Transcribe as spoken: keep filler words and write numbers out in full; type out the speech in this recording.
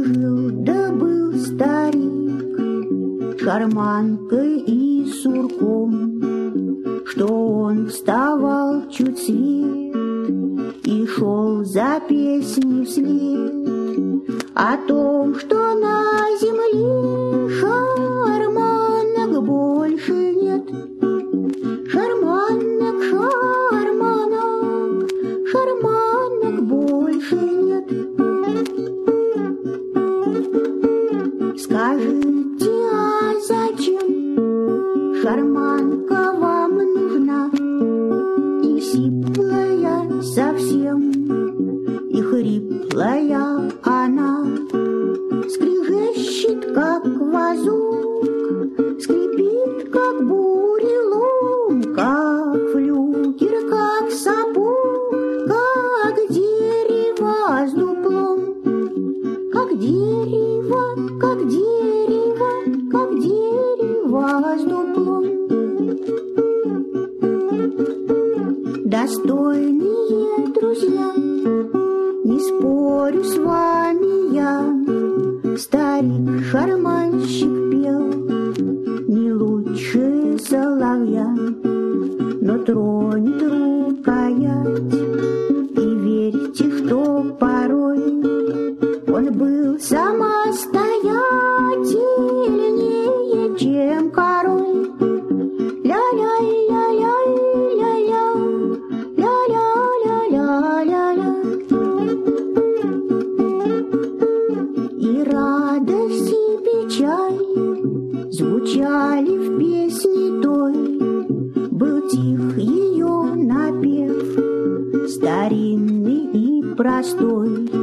Жил да был старик, шарманкой и сурком, что он вставал чуть свет и шел за песней вслед о том, что на земле шарманок больше нет. Шарманок, шарманок, шарманок больше нет. Скажите, а зачем шарманка вам нужна? И сиплая совсем, и хриплая она, скрежещет, как вазок, скрипит, как бурелом, как флюгер, как сапог, как дерево с дуплом, как дерево, как дерево, как дерево с дуплом. Достойные друзья, не спорю с вами я, старик-шарманщик пел не лучше соловья, но тронет рукоять, и верьте, что порой он был самостоятельнее, чем король. Ля-ля-ля-ля-ля-ля, ля-ля-ля-ля-ля-ля. И радость, и печаль звучали в песне той. Был тих ее напев, старинный и простой.